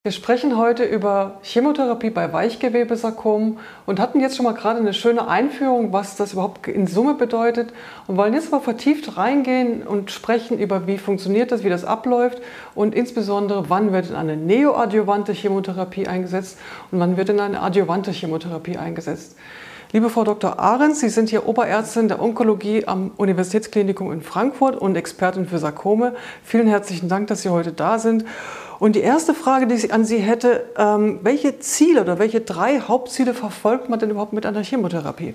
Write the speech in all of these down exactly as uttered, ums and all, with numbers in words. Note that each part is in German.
Wir sprechen heute über Chemotherapie bei Weichgewebesarkomen und hatten jetzt schon mal gerade eine schöne Einführung, was das überhaupt in Summe bedeutet, und wollen jetzt mal vertieft reingehen und sprechen über, wie funktioniert das, wie das abläuft und insbesondere, wann wird in eine neoadjuvante Chemotherapie eingesetzt und wann wird in eine adjuvante Chemotherapie eingesetzt. Liebe Frau Doktor Ahrens, Sie sind hier Oberärztin der Onkologie am Universitätsklinikum in Frankfurt und Expertin für Sarkome. Vielen herzlichen Dank, dass Sie heute da sind. Und die erste Frage, die ich an Sie hätte, ähm, welche Ziele oder welche drei Hauptziele verfolgt man denn überhaupt mit einer Chemotherapie?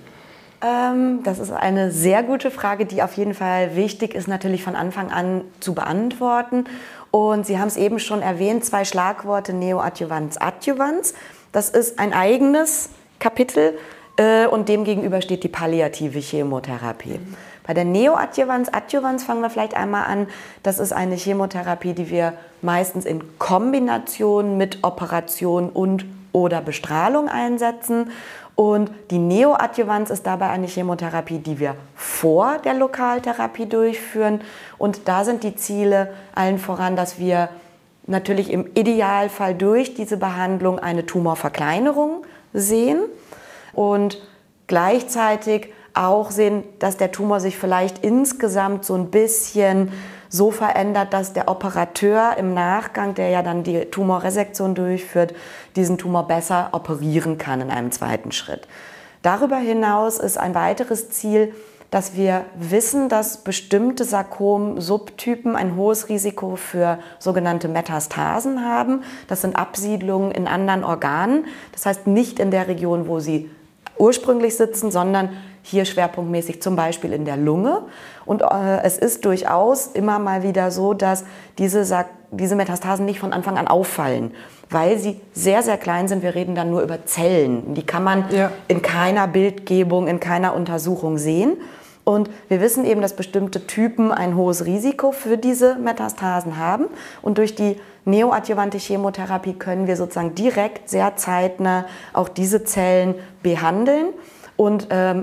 Ähm, das ist eine sehr gute Frage, die auf jeden Fall wichtig ist, natürlich von Anfang an zu beantworten. Und Sie haben es eben schon erwähnt, zwei Schlagworte, Neoadjuvanz, Adjuvanz. Das ist ein eigenes Kapitel. Und dem gegenüber steht die palliative Chemotherapie. Mhm. Bei der Neoadjuvanz, Adjuvanz fangen wir vielleicht einmal an. Das ist eine Chemotherapie, die wir meistens in Kombination mit Operation und oder Bestrahlung einsetzen. Und die Neoadjuvanz ist dabei eine Chemotherapie, die wir vor der Lokaltherapie durchführen. Und da sind die Ziele allen voran, dass wir natürlich im Idealfall durch diese Behandlung eine Tumorverkleinerung sehen. Und gleichzeitig auch sehen, dass der Tumor sich vielleicht insgesamt so ein bisschen so verändert, dass der Operateur im Nachgang, der ja dann die Tumorresektion durchführt, diesen Tumor besser operieren kann in einem zweiten Schritt. Darüber hinaus ist ein weiteres Ziel, dass wir wissen, dass bestimmte Sarkom-Subtypen ein hohes Risiko für sogenannte Metastasen haben. Das sind Absiedlungen in anderen Organen. Das heißt nicht in der Region, wo sie ursprünglich sitzen, sondern hier schwerpunktmäßig zum Beispiel in der Lunge. Und äh, es ist durchaus immer mal wieder so, dass diese, diese Metastasen nicht von Anfang an auffallen, weil sie sehr, sehr klein sind. Wir reden dann nur über Zellen. Die kann man ja in keiner Bildgebung, in keiner Untersuchung sehen. Und wir wissen eben, dass bestimmte Typen ein hohes Risiko für diese Metastasen haben. Und durch die neoadjuvante Chemotherapie können wir sozusagen direkt, sehr zeitnah auch diese Zellen behandeln und ähm,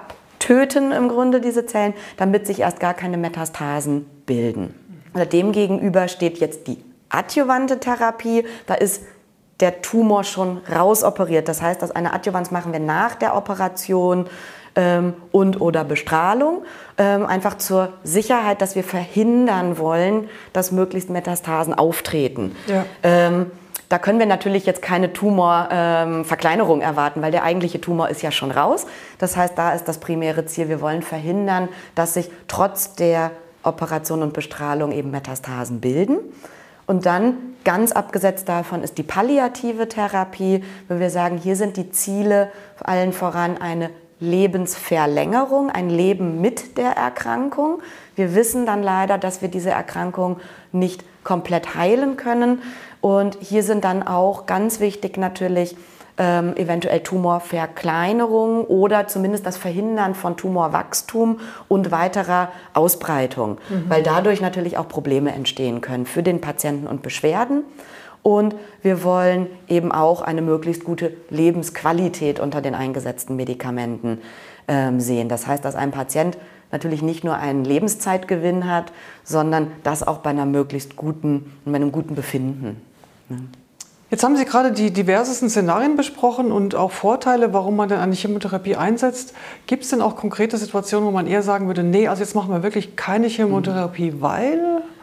abtöten im Grunde diese Zellen, damit sich erst gar keine Metastasen bilden. Also demgegenüber steht jetzt die adjuvante Therapie. Da ist der Tumor schon rausoperiert. Das heißt, dass eine Adjuvanz machen wir nach der Operation ähm, und oder Bestrahlung, ähm, einfach zur Sicherheit, dass wir verhindern wollen, dass möglichst Metastasen auftreten. Ja. Ähm, da können wir natürlich jetzt keine Tumorverkleinerung ähm, erwarten, weil der eigentliche Tumor ist ja schon raus. Das heißt, da ist das primäre Ziel, wir wollen verhindern, dass sich trotz der Operation und Bestrahlung eben Metastasen bilden. Und dann, ganz abgesetzt davon, ist die palliative Therapie, wo wir sagen, hier sind die Ziele allen voran eine Lebensverlängerung, ein Leben mit der Erkrankung. Wir wissen dann leider, dass wir diese Erkrankung nicht komplett heilen können. Und hier sind dann auch ganz wichtig natürlich ähm, eventuell Tumorverkleinerung oder zumindest das Verhindern von Tumorwachstum und weiterer Ausbreitung, mhm. weil dadurch natürlich auch Probleme entstehen können für den Patienten und Beschwerden. Und wir wollen eben auch eine möglichst gute Lebensqualität unter den eingesetzten Medikamenten ähm, sehen. Das heißt, dass ein Patient natürlich nicht nur einen Lebenszeitgewinn hat, sondern das auch bei einer möglichst guten, bei einem guten Befinden. Ja. Jetzt haben Sie gerade die diversesten Szenarien besprochen und auch Vorteile, warum man denn eine Chemotherapie einsetzt. Gibt es denn auch konkrete Situationen, wo man eher sagen würde, nee, also jetzt machen wir wirklich keine Chemotherapie, mhm. weil...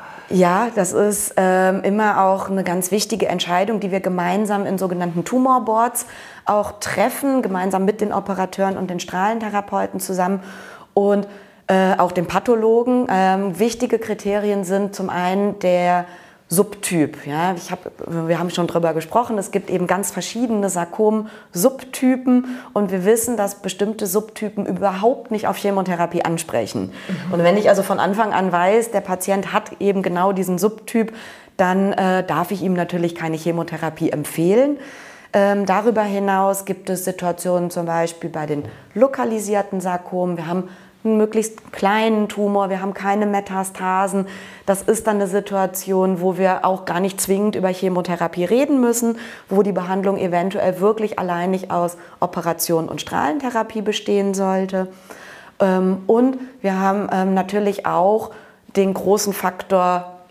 Ja, das ist ähm, immer auch eine ganz wichtige Entscheidung, die wir gemeinsam in sogenannten Tumorboards auch treffen, gemeinsam mit den Operateuren und den Strahlentherapeuten zusammen und äh, auch den Pathologen. Ähm, wichtige Kriterien sind zum einen der Subtyp. Ja, ich hab, wir haben schon drüber gesprochen, es gibt eben ganz verschiedene Sarkom-Subtypen und wir wissen, dass bestimmte Subtypen überhaupt nicht auf Chemotherapie ansprechen. Mhm. Und wenn ich also von Anfang an weiß, der Patient hat eben genau diesen Subtyp, dann äh, darf ich ihm natürlich keine Chemotherapie empfehlen. Ähm, darüber hinaus gibt es Situationen zum Beispiel bei den lokalisierten Sarkomen. Wir haben einen möglichst kleinen Tumor, wir haben keine Metastasen. Das ist dann eine Situation, wo wir auch gar nicht zwingend über Chemotherapie reden müssen, wo die Behandlung eventuell wirklich alleinig aus Operation und Strahlentherapie bestehen sollte. Und wir haben natürlich auch den großen Faktor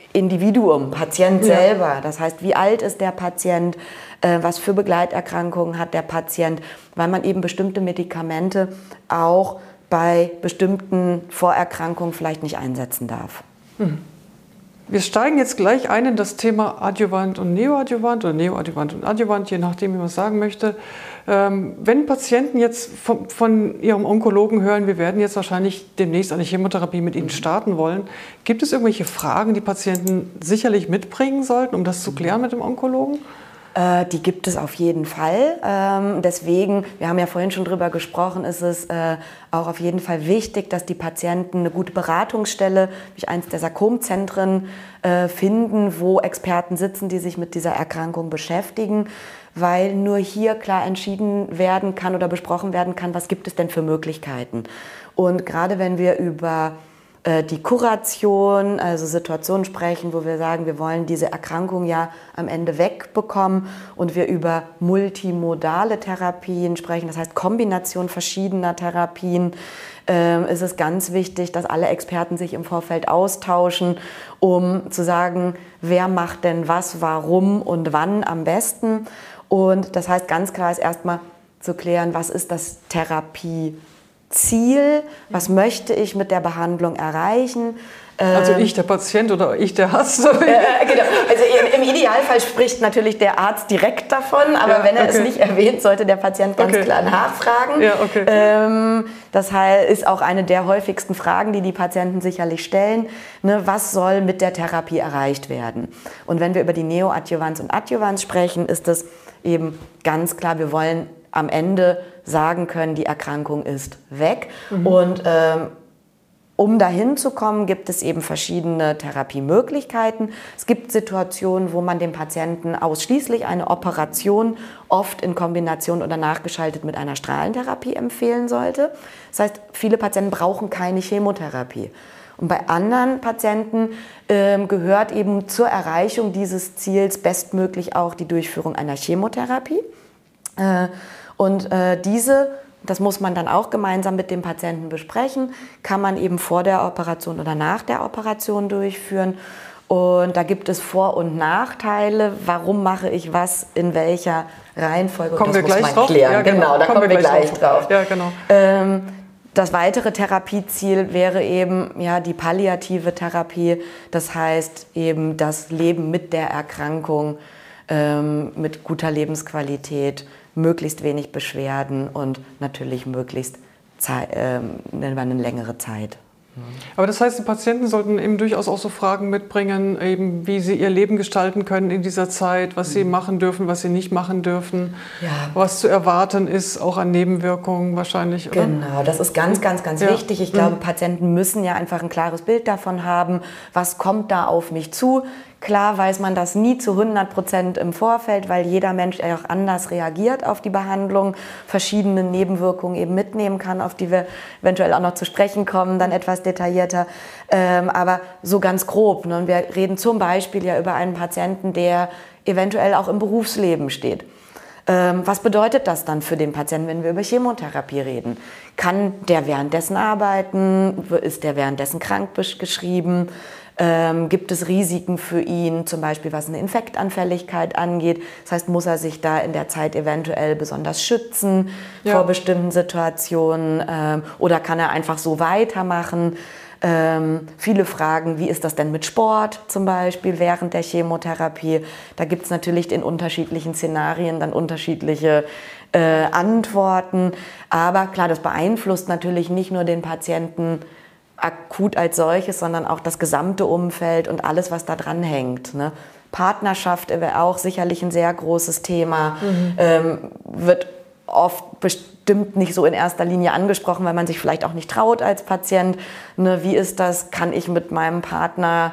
Individuum, Patient Ja. selber. Das heißt, wie alt ist der Patient, äh, was für Begleiterkrankungen hat der Patient, weil man eben bestimmte Medikamente auch bei bestimmten Vorerkrankungen vielleicht nicht einsetzen darf. Mhm. Wir steigen jetzt gleich ein in das Thema Adjuvant und Neoadjuvant oder Neoadjuvant und Adjuvant, je nachdem, wie man es sagen möchte. Ähm, wenn Patienten jetzt von, von ihrem Onkologen hören, wir werden jetzt wahrscheinlich demnächst eine Chemotherapie mit ihnen starten wollen, gibt es irgendwelche Fragen, die Patienten sicherlich mitbringen sollten, um das zu klären mit dem Onkologen? Äh, die gibt es auf jeden Fall. Ähm, deswegen, wir haben ja vorhin schon drüber gesprochen, ist es äh, auch auf jeden Fall wichtig, dass die Patienten eine gute Beratungsstelle, wie eins der Sarkomzentren, äh, finden, wo Experten sitzen, die sich mit dieser Erkrankung beschäftigen, weil nur hier klar entschieden werden kann oder besprochen werden kann, was gibt es denn für Möglichkeiten. Und gerade wenn wir über die Kuration, also Situationen sprechen, wo wir sagen, wir wollen diese Erkrankung ja am Ende wegbekommen und wir über multimodale Therapien sprechen, das heißt Kombination verschiedener Therapien, äh, ist es ganz wichtig, dass alle Experten sich im Vorfeld austauschen, um zu sagen, wer macht denn was, warum und wann am besten. Und das heißt, ganz klar ist erstmal zu klären, was ist das Therapie Ziel, was möchte ich mit der Behandlung erreichen. Also ich, der Patient oder ich, der Arzt? Äh, genau. Also im, im Idealfall spricht natürlich der Arzt direkt davon, aber ja, wenn er okay. es nicht erwähnt, sollte der Patient ganz okay. klar nachfragen. Ja, okay. ähm, das heißt, ist auch eine der häufigsten Fragen, die die Patienten sicherlich stellen. Ne, was soll mit der Therapie erreicht werden? Und wenn wir über die Neoadjuvanz und Adjuvanz sprechen, ist es eben ganz klar, wir wollen am Ende sagen können, die Erkrankung ist weg. Mhm. Und ähm, um dahin zu kommen, gibt es eben verschiedene Therapiemöglichkeiten. Es gibt Situationen, wo man dem Patienten ausschließlich eine Operation, oft in Kombination oder nachgeschaltet mit einer Strahlentherapie empfehlen sollte. Das heißt, viele Patienten brauchen keine Chemotherapie. Und bei anderen Patienten äh, gehört eben zur Erreichung dieses Ziels bestmöglich auch die Durchführung einer Chemotherapie. Äh, Und äh, diese, das muss man dann auch gemeinsam mit dem Patienten besprechen, kann man eben vor der Operation oder nach der Operation durchführen. Und da gibt es Vor- und Nachteile. Warum mache ich was in welcher Reihenfolge? Kommen das wir gleich muss man drauf? klären. Ja, genau. genau, da kommen, kommen wir gleich drauf. drauf. Ja, genau. Ähm, das weitere Therapieziel wäre eben ja, die palliative Therapie. Das heißt eben das Leben mit der Erkrankung, ähm, mit guter Lebensqualität, möglichst wenig Beschwerden und natürlich möglichst Zeit, äh, über eine längere Zeit. Aber das heißt, die Patienten sollten eben durchaus auch so Fragen mitbringen, eben wie sie ihr Leben gestalten können in dieser Zeit, was sie machen dürfen, was sie nicht machen dürfen, ja. was zu erwarten ist, auch an Nebenwirkungen wahrscheinlich, oder? Genau, das ist ganz, ganz, ganz ja. wichtig. Ich glaube, Patienten müssen ja einfach ein klares Bild davon haben, was kommt da auf mich zu. Klar weiß man das nie zu hundert Prozent im Vorfeld, weil jeder Mensch auch anders reagiert auf die Behandlung, verschiedene Nebenwirkungen eben mitnehmen kann, auf die wir eventuell auch noch zu sprechen kommen, dann etwas detaillierter. Ähm, aber so ganz grob. Ne? Und wir reden zum Beispiel ja über einen Patienten, der eventuell auch im Berufsleben steht. Ähm, was bedeutet das dann für den Patienten, wenn wir über Chemotherapie reden? Kann der währenddessen arbeiten? Ist der währenddessen krank geschrieben? Ähm, gibt es Risiken für ihn, zum Beispiel was eine Infektanfälligkeit angeht? Das heißt, muss er sich da in der Zeit eventuell besonders schützen ja. vor bestimmten Situationen? Ähm, oder kann er einfach so weitermachen? Ähm, viele fragen, wie ist das denn mit Sport zum Beispiel während der Chemotherapie? Da gibt es natürlich in unterschiedlichen Szenarien dann unterschiedliche äh, Antworten. Aber klar, das beeinflusst natürlich nicht nur den Patienten akut als solches, sondern auch das gesamte Umfeld und alles, was da dran hängt. Ne? Partnerschaft wäre auch sicherlich ein sehr großes Thema, mhm. ähm, wird oft bestimmt nicht so in erster Linie angesprochen, weil man sich vielleicht auch nicht traut als Patient. Ne? Wie ist das? Kann ich mit meinem Partner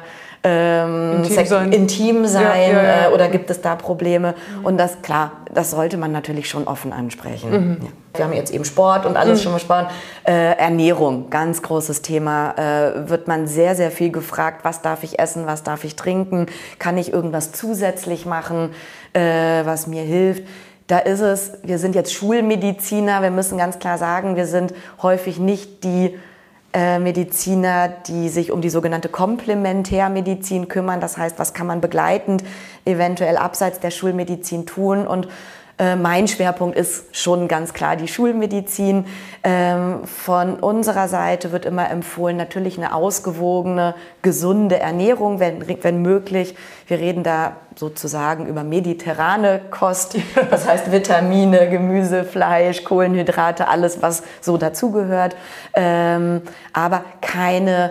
ähm, intim sein, intim sein ja, ja, ja. Äh, oder gibt es da Probleme? Mhm. Und das, klar, das sollte man natürlich schon offen ansprechen. Mhm. Ja. Wir haben jetzt eben Sport und alles mhm. schon besprochen. Äh, Ernährung, ganz großes Thema. Äh, wird man sehr, sehr viel gefragt, was darf ich essen, was darf ich trinken? Kann ich irgendwas zusätzlich machen, äh, was mir hilft? Da ist es, wir sind jetzt Schulmediziner, wir müssen ganz klar sagen, wir sind häufig nicht die äh, Mediziner, die sich um die sogenannte Komplementärmedizin kümmern. Das heißt, was kann man begleitend eventuell abseits der Schulmedizin tun? Und äh, mein Schwerpunkt ist schon ganz klar die Schulmedizin. Ähm, von unserer Seite wird immer empfohlen, natürlich eine ausgewogene, gesunde Ernährung, wenn, wenn möglich. Wir reden da sozusagen über mediterrane Kost, das heißt Vitamine, Gemüse, Fleisch, Kohlenhydrate, alles, was so dazugehört. Ähm, aber keine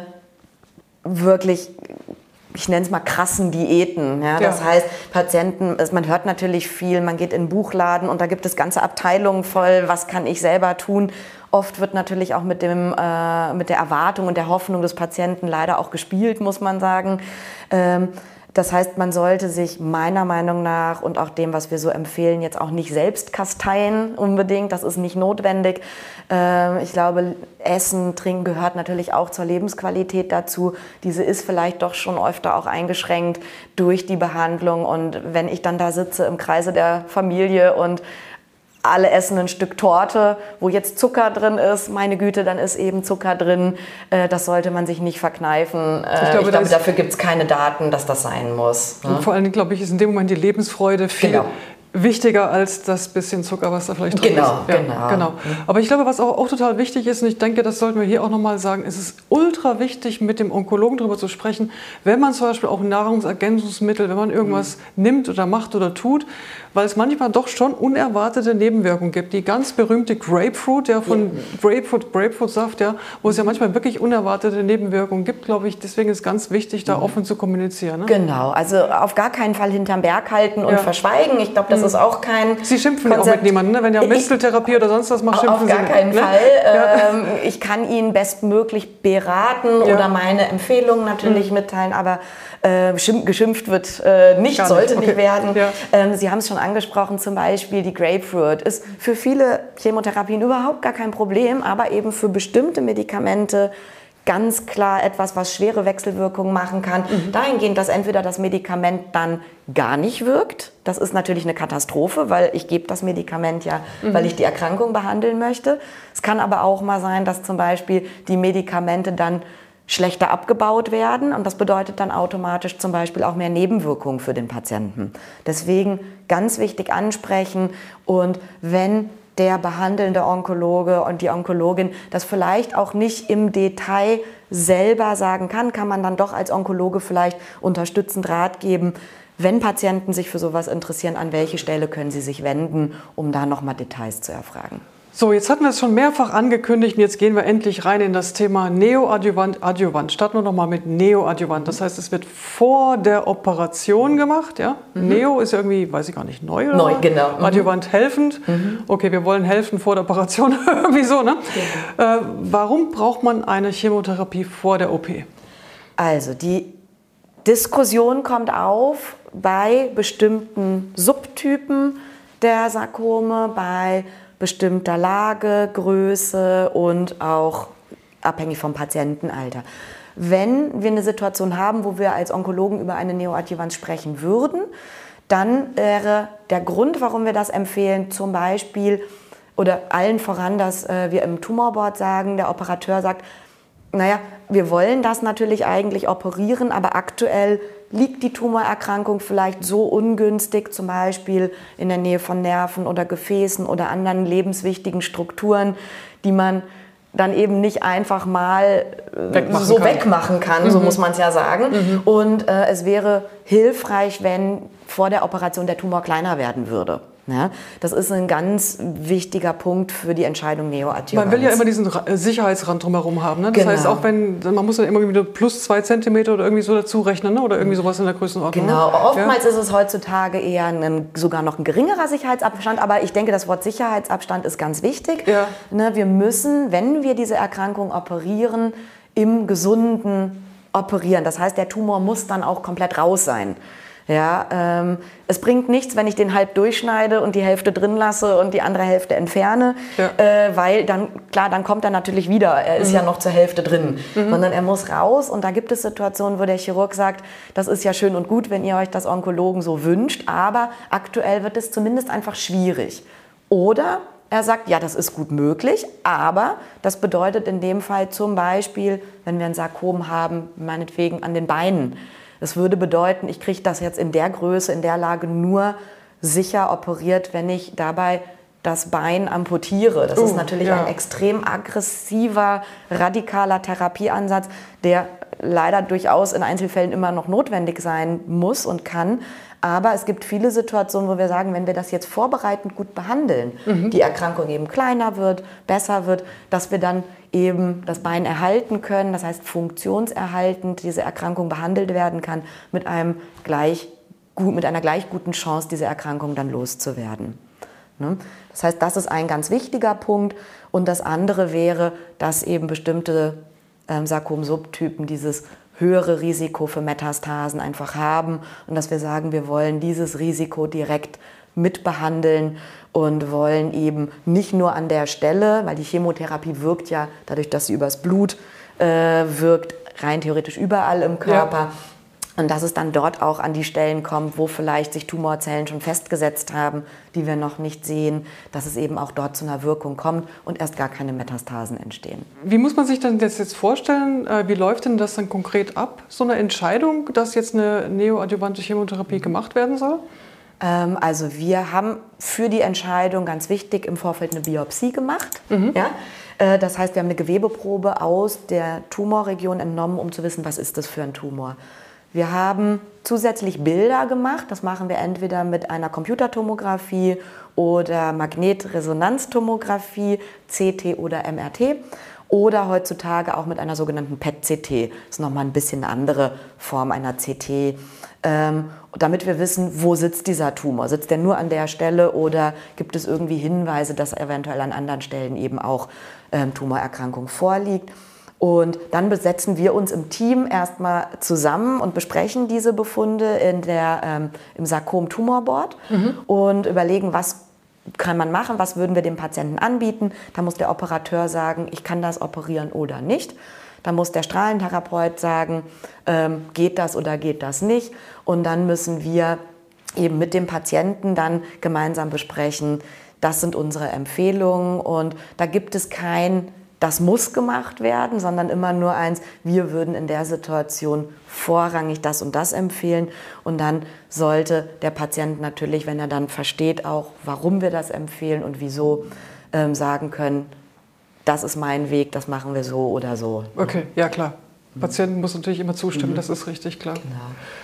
wirklich, ich nenne es mal krassen Diäten. Ja? Das ja. heißt, Patienten, man hört natürlich viel, man geht in einen Buchladen und da gibt es ganze Abteilungen voll, was kann ich selber tun. Oft wird natürlich auch mit, dem, äh, mit der Erwartung und der Hoffnung des Patienten leider auch gespielt, muss man sagen. Ähm, Das heißt, man sollte sich meiner Meinung nach und auch dem, was wir so empfehlen, jetzt auch nicht selbst kasteien unbedingt. Das ist nicht notwendig. Ich glaube, Essen, Trinken gehört natürlich auch zur Lebensqualität dazu. Diese ist vielleicht doch schon öfter auch eingeschränkt durch die Behandlung. Und wenn ich dann da sitze im Kreise der Familie und alle essen ein Stück Torte, wo jetzt Zucker drin ist. Meine Güte, dann ist eben Zucker drin. Das sollte man sich nicht verkneifen. Ich glaube, ich glaube dafür gibt es keine Daten, dass das sein muss. Und vor allem, glaube ich, ist in dem Moment die Lebensfreude viel genau. wichtiger als das bisschen Zucker, was da vielleicht drin genau, ist. Ja, genau, genau. Aber ich glaube, was auch, auch total wichtig ist, und ich denke, das sollten wir hier auch nochmal sagen, es ist ultra wichtig, mit dem Onkologen darüber zu sprechen, wenn man zum Beispiel auch Nahrungsergänzungsmittel, wenn man irgendwas mhm. nimmt oder macht oder tut, weil es manchmal doch schon unerwartete Nebenwirkungen gibt. Die ganz berühmte Grapefruit, ja, von ja. Grapefruit, Grapefruitsaft, ja, wo es ja manchmal wirklich unerwartete Nebenwirkungen gibt, glaube ich. Deswegen ist es ganz wichtig, da mhm. offen zu kommunizieren. Ne? Genau, also auf gar keinen Fall hinterm Berg halten und ja. verschweigen. Ich glaube, das mhm. ist auch kein Sie schimpfen Konzept. Auch mit niemandem, ne? Wenn ihr Misteltherapie oder sonst was macht, schimpfen Sie nicht. Auf gar keinen ne? Fall. Ja. Ähm, ich kann Ihnen bestmöglich beraten ja. oder meine Empfehlungen natürlich mhm. mitteilen, aber äh, geschimpft wird äh, nicht, nicht, sollte okay. nicht werden. Ja. Ähm, Sie haben es schon angesprochen, zum Beispiel die Grapefruit ist für viele Chemotherapien überhaupt gar kein Problem, aber eben für bestimmte Medikamente ganz klar etwas, was schwere Wechselwirkungen machen kann. Mhm. Dahingehend, dass entweder das Medikament dann gar nicht wirkt. Das ist natürlich eine Katastrophe, weil ich gebe das Medikament ja, mhm. weil ich die Erkrankung behandeln möchte. Es kann aber auch mal sein, dass zum Beispiel die Medikamente dann schlechter abgebaut werden und das bedeutet dann automatisch zum Beispiel auch mehr Nebenwirkungen für den Patienten. Deswegen ganz wichtig ansprechen und wenn der behandelnde Onkologe und die Onkologin das vielleicht auch nicht im Detail selber sagen kann, kann man dann doch als Onkologe vielleicht unterstützend Rat geben, wenn Patienten sich für sowas interessieren, an welche Stelle können sie sich wenden, um da nochmal Details zu erfragen. So, jetzt hatten wir es schon mehrfach angekündigt und jetzt gehen wir endlich rein in das Thema Neoadjuvant, Adjuvant. Starten wir nochmal mit Neoadjuvant. Das heißt, es wird vor der Operation gemacht. Ja? Mhm. Neo ist irgendwie, weiß ich gar nicht, neu oder? Neu, genau. Mhm. Adjuvant helfend. Mhm. Okay, wir wollen helfen vor der Operation. Irgendwie so, ne? Ja. Äh, warum braucht man eine Chemotherapie vor der O P? Also, die Diskussion kommt auf bei bestimmten Subtypen der Sarkome, bei bestimmter Lage, Größe und auch abhängig vom Patientenalter. Wenn wir eine Situation haben, wo wir als Onkologen über eine Neoadjuvanz sprechen würden, dann wäre der Grund, warum wir das empfehlen, zum Beispiel oder allen voran, dass äh, wir im Tumorboard sagen, der Operateur sagt, naja, wir wollen das natürlich eigentlich operieren, aber aktuell liegt die Tumorerkrankung vielleicht so ungünstig, zum Beispiel in der Nähe von Nerven oder Gefäßen oder anderen lebenswichtigen Strukturen, die man dann eben nicht einfach mal wegmachen so kann. wegmachen kann, mhm. so muss man es ja sagen. Mhm. Und äh, es wäre hilfreich, wenn vor der Operation der Tumor kleiner werden würde. Ja, das ist ein ganz wichtiger Punkt für die Entscheidung Neoadjuvanz. Man will ja immer diesen Sicherheitsrand drumherum haben. Ne? Das genau. heißt, auch wenn, man muss dann immer wieder plus zwei Zentimeter oder irgendwie so dazu rechnen, ne? Oder irgendwie sowas in der Größenordnung. Genau, oftmals ja? ist es heutzutage eher ein, sogar noch ein geringerer Sicherheitsabstand, aber ich denke, das Wort Sicherheitsabstand ist ganz wichtig. Ja. Ne, wir müssen, wenn wir diese Erkrankung operieren, im Gesunden operieren. Das heißt, der Tumor muss dann auch komplett raus sein. Ja, ähm, es bringt nichts, wenn ich den halb durchschneide und die Hälfte drin lasse und die andere Hälfte entferne, ja. äh, weil dann, klar, dann kommt er natürlich wieder, er ist mhm. ja noch zur Hälfte drin, mhm. sondern er muss raus und da gibt es Situationen, wo der Chirurg sagt, das ist ja schön und gut, wenn ihr euch das Onkologen so wünscht, aber aktuell wird es zumindest einfach schwierig. Oder Er sagt, ja, das ist gut möglich, aber das bedeutet in dem Fall zum Beispiel, wenn wir ein Sarkom haben, meinetwegen an den Beinen. Das würde bedeuten, ich kriege das jetzt in der Größe, in der Lage nur sicher operiert, wenn ich dabei das Bein amputiere. Das uh, ist natürlich ja. ein extrem aggressiver, radikaler Therapieansatz, der leider durchaus in Einzelfällen immer noch notwendig sein muss und kann. Aber es gibt viele Situationen, wo wir sagen, wenn wir das jetzt vorbereitend gut behandeln, mhm. die Erkrankung eben kleiner wird, besser wird, dass wir dann eben das Bein erhalten können, das heißt funktionserhaltend diese Erkrankung behandelt werden kann, mit, einem gleich, mit einer gleich guten Chance, diese Erkrankung dann loszuwerden. Das heißt, das ist ein ganz wichtiger Punkt. Und das andere wäre, dass eben bestimmte ähm, Sarkom-Subtypen dieses höhere Risiko für Metastasen einfach haben und dass wir sagen, wir wollen dieses Risiko direkt mitbehandeln und wollen eben nicht nur an der Stelle, weil die Chemotherapie wirkt ja dadurch, dass sie übers Blut äh, wirkt, rein theoretisch überall im Körper. Ja. Und dass es dann dort auch an die Stellen kommt, wo vielleicht sich Tumorzellen schon festgesetzt haben, die wir noch nicht sehen, dass es eben auch dort zu einer Wirkung kommt und erst gar keine Metastasen entstehen. Wie muss man sich denn das jetzt vorstellen? Wie läuft denn das dann konkret ab, so eine Entscheidung, dass jetzt eine neoadjuvante Chemotherapie gemacht werden soll? Ähm, also wir haben für die Entscheidung ganz wichtig im Vorfeld eine Biopsie gemacht. Mhm. Ja? Äh, das heißt, wir haben eine Gewebeprobe aus der Tumorregion entnommen, um zu wissen, was ist das für ein Tumor. Wir haben zusätzlich Bilder gemacht, das machen wir entweder mit einer Computertomographie oder Magnetresonanztomographie, C T oder M R T oder heutzutage auch mit einer sogenannten P E T C T. Das ist nochmal ein bisschen eine andere Form einer C T, ähm, damit wir wissen, wo sitzt dieser Tumor. Sitzt der nur an der Stelle oder gibt es irgendwie Hinweise, dass eventuell an anderen Stellen eben auch ähm, Tumorerkrankung vorliegt. Und dann besetzen wir uns im Team erstmal zusammen und besprechen diese Befunde in der, ähm, im Sarkom-Tumor-Board mhm. und überlegen, was kann man machen, was würden wir dem Patienten anbieten. Da muss der Operateur sagen, ich kann das operieren oder nicht. Da muss der Strahlentherapeut sagen, ähm, geht das oder geht das nicht. Und dann müssen wir eben mit dem Patienten dann gemeinsam besprechen, das sind unsere Empfehlungen. Und da gibt es kein das muss gemacht werden, sondern immer nur eins, wir würden in der Situation vorrangig das und das empfehlen. Und dann sollte der Patient natürlich, wenn er dann versteht auch, warum wir das empfehlen und wieso, ähm, sagen können, das ist mein Weg, das machen wir so oder so. Okay, ja klar. Mhm. Patienten muss natürlich immer zustimmen, mhm. das ist richtig klar. Genau.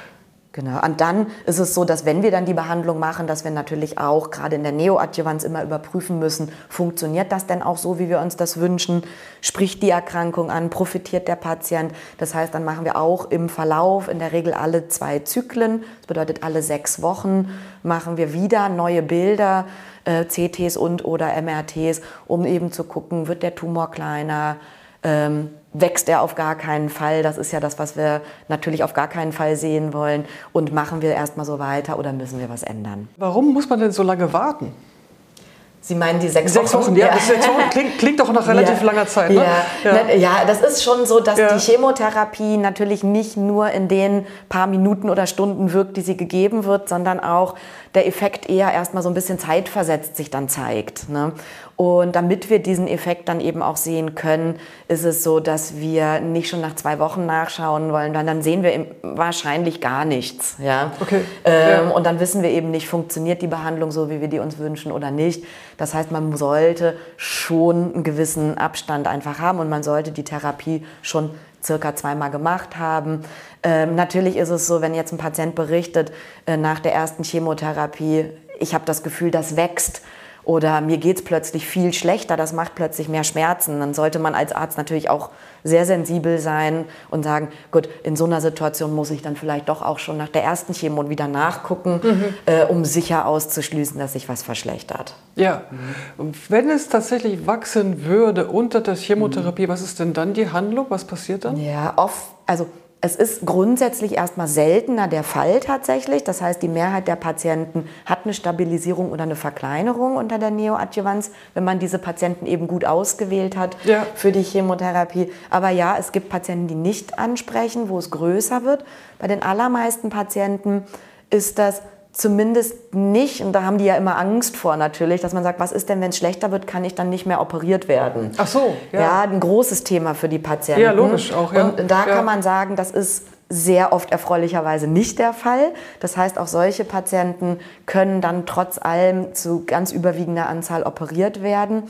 Genau. Und dann ist es so, dass wenn wir dann die Behandlung machen, dass wir natürlich auch gerade in der Neoadjuvanz immer überprüfen müssen, funktioniert das denn auch so, wie wir uns das wünschen? Spricht die Erkrankung an? Profitiert der Patient? Das heißt, dann machen wir auch im Verlauf in der Regel alle zwei Zyklen, das bedeutet alle sechs Wochen, machen wir wieder neue Bilder, äh, C Ts und oder M R Ts, um eben zu gucken, wird der Tumor kleiner? Ähm, wächst er auf gar keinen Fall, das ist ja das, was wir natürlich auf gar keinen Fall sehen wollen, und machen wir erstmal so weiter oder müssen wir was ändern. Warum muss man denn so lange warten? Sie meinen die sechs, sechs Wochen? Wochen ja, ja. Das sechs Wochen klingt, klingt doch nach relativ ja. langer Zeit. Ne? Ja. Ja. ja, das ist schon so, dass ja. die Chemotherapie natürlich nicht nur in den paar Minuten oder Stunden wirkt, die sie gegeben wird, sondern auch der Effekt eher erstmal so ein bisschen zeitversetzt sich dann zeigt. Ne? Und damit wir diesen Effekt dann eben auch sehen können, ist es so, dass wir nicht schon nach zwei Wochen nachschauen wollen, weil dann sehen wir wahrscheinlich gar nichts. Ja? Okay. Ähm, ja. Und dann wissen wir eben nicht, funktioniert die Behandlung so, wie wir die uns wünschen oder nicht. Das heißt, man sollte schon einen gewissen Abstand einfach haben und man sollte die Therapie schon circa zweimal gemacht haben. Ähm, natürlich ist es so, wenn jetzt ein Patient berichtet, äh, nach der ersten Chemotherapie, ich habe das Gefühl, das wächst, oder mir geht es plötzlich viel schlechter, das macht plötzlich mehr Schmerzen, dann sollte man als Arzt natürlich auch sehr sensibel sein und sagen, gut, in so einer Situation muss ich dann vielleicht doch auch schon nach der ersten Chemo wieder nachgucken, mhm. äh, um sicher auszuschließen, dass sich was verschlechtert. Ja, mhm. Wenn es tatsächlich wachsen würde unter der Chemotherapie, mhm. was ist denn dann die Handlung? Was passiert dann? Ja, oft, also es ist grundsätzlich erstmal seltener der Fall tatsächlich. Das heißt, die Mehrheit der Patienten hat eine Stabilisierung oder eine Verkleinerung unter der Neoadjuvanz, wenn man diese Patienten eben gut ausgewählt hat ja. für die Chemotherapie. Aber ja, es gibt Patienten, die nicht ansprechen, wo es größer wird. Bei den allermeisten Patienten ist das zumindest nicht, und da haben die ja immer Angst vor natürlich, dass man sagt, was ist denn, wenn es schlechter wird, kann ich dann nicht mehr operiert werden? Ach so, ja. Ja, ein großes Thema für die Patienten. Ja, logisch auch, ja. Und da ja. kann man sagen, das ist sehr oft erfreulicherweise nicht der Fall. Das heißt, auch solche Patienten können dann trotz allem zu ganz überwiegender Anzahl operiert werden.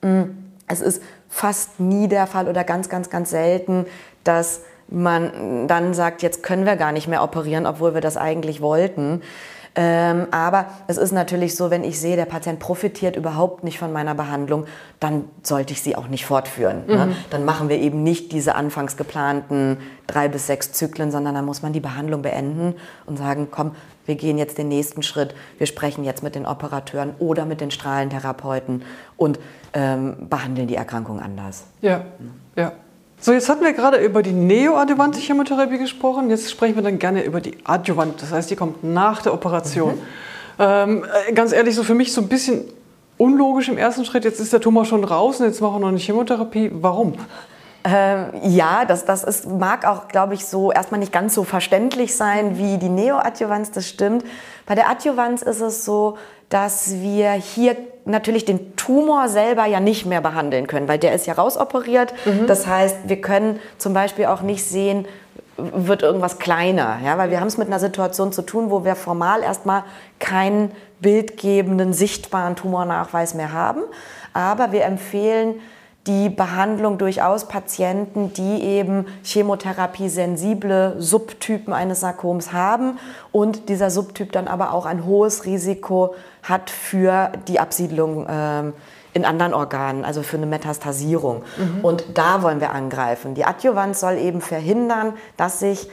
Es ist fast nie der Fall oder ganz, ganz, ganz selten, dass man dann sagt, jetzt können wir gar nicht mehr operieren, obwohl wir das eigentlich wollten. Ähm, aber es ist natürlich so, wenn ich sehe, der Patient profitiert überhaupt nicht von meiner Behandlung, dann sollte ich sie auch nicht fortführen. Mhm. Ne? Dann machen wir eben nicht diese anfangs geplanten drei bis sechs Zyklen, sondern dann muss man die Behandlung beenden und sagen, komm, wir gehen jetzt den nächsten Schritt, wir sprechen jetzt mit den Operateuren oder mit den Strahlentherapeuten und ähm, behandeln die Erkrankung anders. Ja, ja. So, jetzt hatten wir gerade über die neoadjuvante Chemotherapie gesprochen. Jetzt sprechen wir dann gerne über die adjuvante. Das heißt, die kommt nach der Operation. Mhm. Ähm, ganz ehrlich, so für mich so ein bisschen unlogisch im ersten Schritt. Jetzt ist der Tumor schon raus und jetzt machen wir noch eine Chemotherapie. Warum? Ähm, ja, das, das ist, mag auch, glaube ich, so erstmal nicht ganz so verständlich sein wie die Neoadjuvanz, das stimmt. Bei der Adjuvanz ist es so, dass wir hier natürlich den Tumor selber ja nicht mehr behandeln können, weil der ist ja rausoperiert. Mhm. Das heißt, wir können zum Beispiel auch nicht sehen, wird irgendwas kleiner, ja, weil wir haben es mit einer Situation zu tun, wo wir formal erstmal keinen bildgebenden, sichtbaren Tumornachweis mehr haben. Aber wir empfehlen die Behandlung durchaus Patienten, die eben chemotherapiesensible Subtypen eines Sarkoms haben und dieser Subtyp dann aber auch ein hohes Risiko hat für die Absiedlung ähm, in anderen Organen, also für eine Metastasierung. Mhm. Und da wollen wir angreifen. Die Adjuvanz soll eben verhindern, dass sich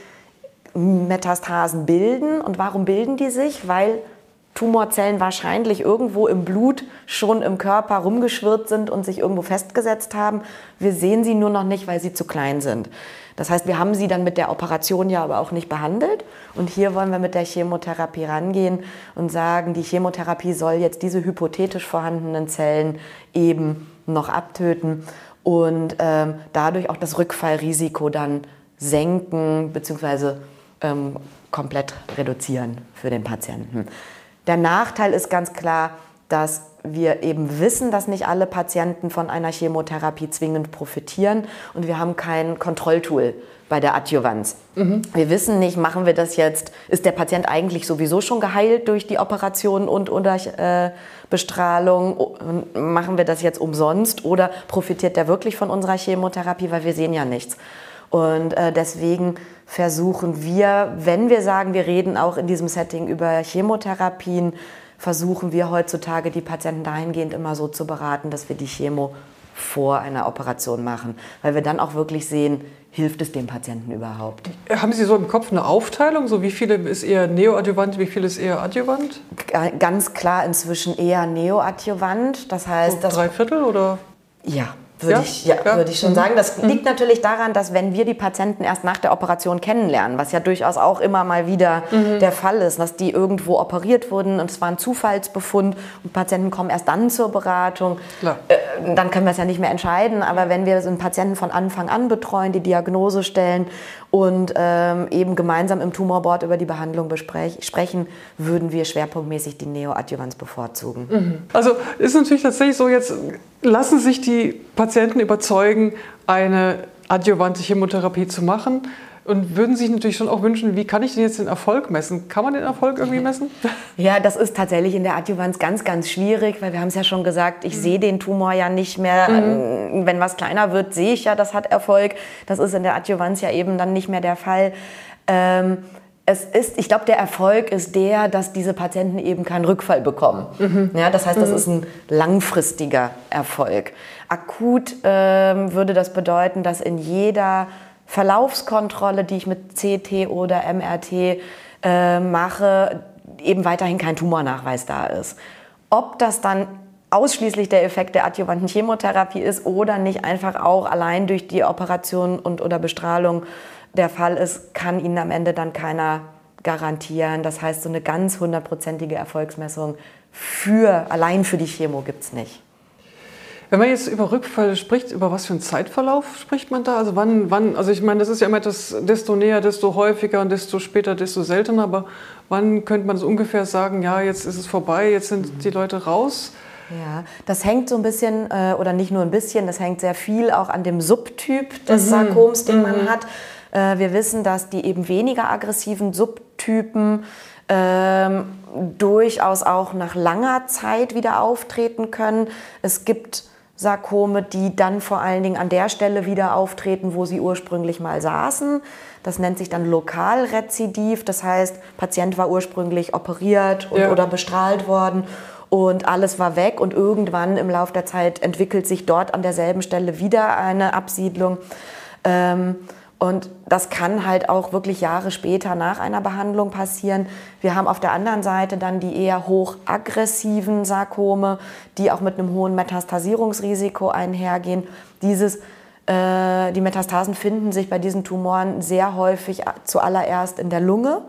Metastasen bilden. Und warum bilden die sich? Weil Tumorzellen wahrscheinlich irgendwo im Blut schon im Körper rumgeschwirrt sind und sich irgendwo festgesetzt haben. Wir sehen sie nur noch nicht, weil sie zu klein sind. Das heißt, wir haben sie dann mit der Operation ja aber auch nicht behandelt. Und hier wollen wir mit der Chemotherapie rangehen und sagen, die Chemotherapie soll jetzt diese hypothetisch vorhandenen Zellen eben noch abtöten und ähm, dadurch auch das Rückfallrisiko dann senken bzw. Ähm, komplett reduzieren für den Patienten. Der Nachteil ist ganz klar, dass wir eben wissen, dass nicht alle Patienten von einer Chemotherapie zwingend profitieren und wir haben kein Kontrolltool bei der Adjuvanz. Mhm. Wir wissen nicht, machen wir das jetzt, ist der Patient eigentlich sowieso schon geheilt durch die Operation und oder äh, Bestrahlung, machen wir das jetzt umsonst oder profitiert der wirklich von unserer Chemotherapie, weil wir sehen ja nichts. Und äh, deswegen versuchen wir, wenn wir sagen, wir reden auch in diesem Setting über Chemotherapien, versuchen wir heutzutage die Patienten dahingehend immer so zu beraten, dass wir die Chemo vor einer Operation machen. Weil wir dann auch wirklich sehen, hilft es dem Patienten überhaupt. Haben Sie so im Kopf eine Aufteilung? So wie viele ist eher neoadjuvant, wie viel ist eher adjuvant? Ganz klar inzwischen eher neoadjuvant. Das heißt, so drei Viertel oder? Ja. Würde, ja? ich, ja, ja. würde ich schon sagen. Das mhm. liegt natürlich daran, dass wenn wir die Patienten erst nach der Operation kennenlernen, was ja durchaus auch immer mal wieder mhm. der Fall ist, dass die irgendwo operiert wurden und es war ein Zufallsbefund und Patienten kommen erst dann zur Beratung, äh, dann können wir es ja nicht mehr entscheiden. Aber wenn wir so einen Patienten von Anfang an betreuen, die Diagnose stellen und ähm, eben gemeinsam im Tumorboard über die Behandlung sprechen, würden wir schwerpunktmäßig die Neoadjuvanz bevorzugen. Mhm. Also ist natürlich tatsächlich so, jetzt lassen sich die Patienten überzeugen, eine adjuvante Chemotherapie zu machen und würden sich natürlich schon auch wünschen, wie kann ich denn jetzt den Erfolg messen? Kann man den Erfolg irgendwie messen? Ja, das ist tatsächlich in der Adjuvanz ganz, ganz schwierig, weil wir haben es ja schon gesagt, ich mhm. sehe den Tumor ja nicht mehr. Mhm. Wenn was kleiner wird, sehe ich ja, das hat Erfolg. Das ist in der Adjuvanz ja eben dann nicht mehr der Fall. Ähm, Es ist, ich glaube, der Erfolg ist der, dass diese Patienten eben keinen Rückfall bekommen. Mhm. Ja, das heißt, das mhm. ist ein langfristiger Erfolg. Akut ähm, würde das bedeuten, dass in jeder Verlaufskontrolle, die ich mit C T oder M R T äh, mache, eben weiterhin kein Tumornachweis da ist. Ob das dann ausschließlich der Effekt der adjuvanten Chemotherapie ist oder nicht einfach auch allein durch die Operation und oder Bestrahlung der Fall ist, kann Ihnen am Ende dann keiner garantieren. Das heißt, so eine ganz hundertprozentige Erfolgsmessung für, allein für die Chemo gibt es nicht. Wenn man jetzt über Rückfälle spricht, über was für einen Zeitverlauf spricht man da? Also wann, wann, also ich meine, das ist ja immer etwas, desto näher, desto häufiger und desto später, desto seltener, aber wann könnte man so ungefähr sagen, ja, jetzt ist es vorbei, jetzt sind die Leute raus? Ja, das hängt so ein bisschen, äh, oder nicht nur ein bisschen, das hängt sehr viel auch an dem Subtyp des mhm. Sarkoms, den mhm. man hat. Äh, wir wissen, dass die eben weniger aggressiven Subtypen ähm, durchaus auch nach langer Zeit wieder auftreten können. Es gibt Sarkome, die dann vor allen Dingen an der Stelle wieder auftreten, wo sie ursprünglich mal saßen. Das nennt sich dann Lokalrezidiv. Das heißt, Patient war ursprünglich operiert und, ja. oder bestrahlt worden und alles war weg. Und irgendwann im Laufe der Zeit entwickelt sich dort an derselben Stelle wieder eine Absiedlung. Ähm, Und das kann halt auch wirklich Jahre später nach einer Behandlung passieren. Wir haben auf der anderen Seite dann die eher hochaggressiven Sarkome, die auch mit einem hohen Metastasierungsrisiko einhergehen. Dieses, äh, die Metastasen finden sich bei diesen Tumoren sehr häufig zuallererst in der Lunge,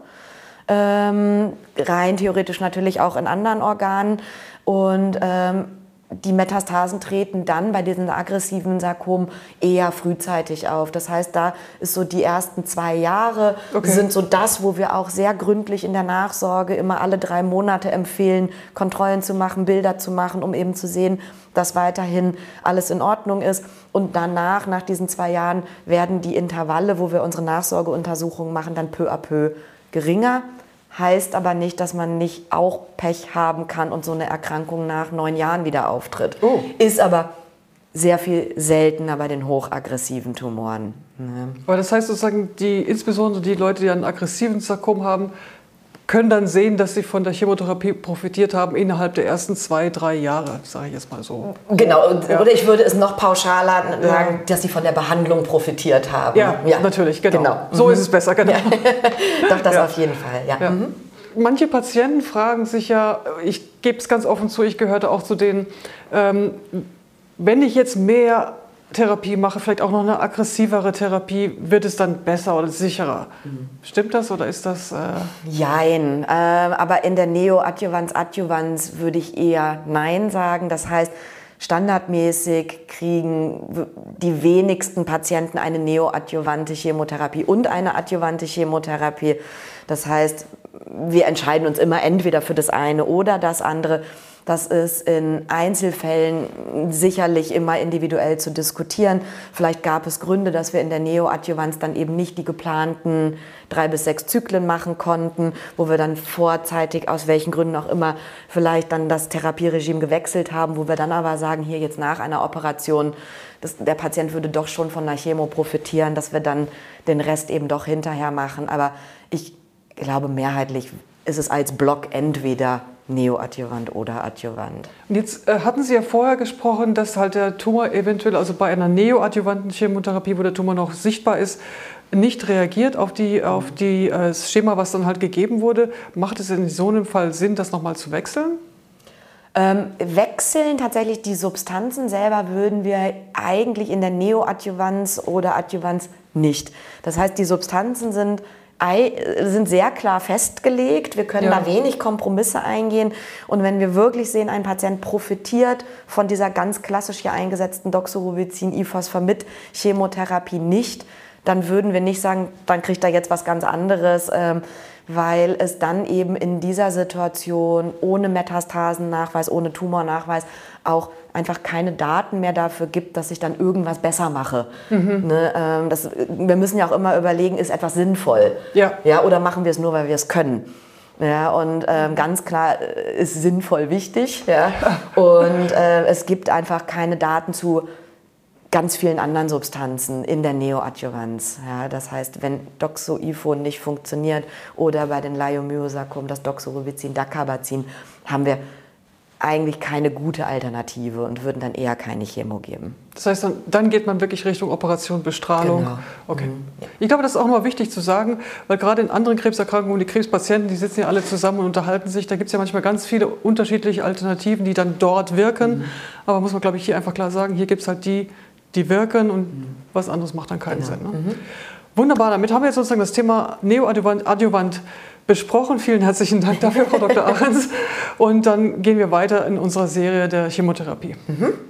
ähm, rein theoretisch natürlich auch in anderen Organen. Und ähm, die Metastasen treten dann bei diesen aggressiven Sarkomen eher frühzeitig auf. Das heißt, da ist so die ersten zwei Jahre okay. sind so das, wo wir auch sehr gründlich in der Nachsorge immer alle drei Monate empfehlen, Kontrollen zu machen, Bilder zu machen, um eben zu sehen, dass weiterhin alles in Ordnung ist. Und danach, nach diesen zwei Jahren, werden die Intervalle, wo wir unsere Nachsorgeuntersuchungen machen, dann peu à peu geringer. Heißt aber nicht, dass man nicht auch Pech haben kann und so eine Erkrankung nach neun Jahren wieder auftritt. Oh. Ist aber sehr viel seltener bei den hochaggressiven Tumoren. Ne? Aber das heißt sozusagen, die, insbesondere die Leute, die einen aggressiven Sarkom haben, können dann sehen, dass sie von der Chemotherapie profitiert haben innerhalb der ersten zwei, drei Jahre, sage ich jetzt mal so. Genau, ja. Oder ich würde es noch pauschaler sagen, ja. dass sie von der Behandlung profitiert haben. Ja, ja. natürlich, genau. genau. So mhm. ist es besser, genau. Ja. Doch, das ja. auf jeden Fall, ja. ja. Mhm. Manche Patienten fragen sich ja, ich gebe es ganz offen zu, ich gehörte auch zu denen, ähm, wenn ich jetzt mehr Therapie mache, vielleicht auch noch eine aggressivere Therapie, wird es dann besser oder sicherer? Mhm. Stimmt das oder ist das... Äh Jein, äh, aber in der Neoadjuvanz, Adjuvanz würde ich eher Nein sagen. Das heißt, standardmäßig kriegen die wenigsten Patienten eine neoadjuvante Chemotherapie und eine adjuvante Chemotherapie. Das heißt, wir entscheiden uns immer entweder für das eine oder das andere. Das ist in Einzelfällen sicherlich immer individuell zu diskutieren. Vielleicht gab es Gründe, dass wir in der Neoadjuvanz dann eben nicht die geplanten drei bis sechs Zyklen machen konnten, wo wir dann vorzeitig, aus welchen Gründen auch immer, vielleicht dann das Therapieregime gewechselt haben, wo wir dann aber sagen, hier jetzt nach einer Operation, das, der Patient würde doch schon von der Chemo profitieren, dass wir dann den Rest eben doch hinterher machen. Aber ich glaube, mehrheitlich ist es als Block entweder neoadjuvant oder adjuvant. Und jetzt äh, hatten Sie ja vorher gesprochen, dass halt der Tumor eventuell, also bei einer neoadjuvanten Chemotherapie, wo der Tumor noch sichtbar ist, nicht reagiert auf, die, auf die, äh, das Schema, was dann halt gegeben wurde. Macht es in so einem Fall Sinn, das nochmal zu wechseln? Ähm, wechseln tatsächlich die Substanzen selber würden wir eigentlich in der Neoadjuvanz oder Adjuvanz nicht. Das heißt, die Substanzen sind sind sehr klar festgelegt. Wir können ja. da wenig Kompromisse eingehen. Und wenn wir wirklich sehen, ein Patient profitiert von dieser ganz klassisch hier eingesetzten Doxorubicin-Ifosfamid-Chemotherapie nicht, dann würden wir nicht sagen, dann kriegt er jetzt was ganz anderes, ähm, weil es dann eben in dieser Situation ohne Metastasennachweis, ohne Tumornachweis auch einfach keine Daten mehr dafür gibt, dass ich dann irgendwas besser mache. Mhm. Ne, ähm, das, wir müssen ja auch immer überlegen, ist etwas sinnvoll? Ja. Ja, oder machen wir es nur, weil wir es können? Ja, und ähm, ganz klar ist sinnvoll wichtig. Ja, und äh, es gibt einfach keine Daten zu ganz vielen anderen Substanzen in der Neoadjuvanz. Ja, das heißt, wenn Doxo-Ifo nicht funktioniert oder bei den Leiomyosarkomen das Doxorubicin, Dacarbazin, haben wir eigentlich keine gute Alternative und würden dann eher keine Chemo geben. Das heißt, dann, dann geht man wirklich Richtung Operation, Bestrahlung. Genau. Okay. Mhm. Ich glaube, das ist auch mal wichtig zu sagen, weil gerade in anderen Krebserkrankungen, die Krebspatienten, die sitzen ja alle zusammen und unterhalten sich, da gibt es ja manchmal ganz viele unterschiedliche Alternativen, die dann dort wirken. Mhm. Aber muss man, glaube ich, hier einfach klar sagen, hier gibt es halt die, die wirken und mhm. was anderes macht dann keinen genau. Sinn. Ne? Mhm. Wunderbar, damit haben wir jetzt sozusagen das Thema Neoadjuvant Adjuvant besprochen. Vielen herzlichen Dank dafür, Frau Doktor Ahrens. Und dann gehen wir weiter in unserer Serie der Chemotherapie. Mhm.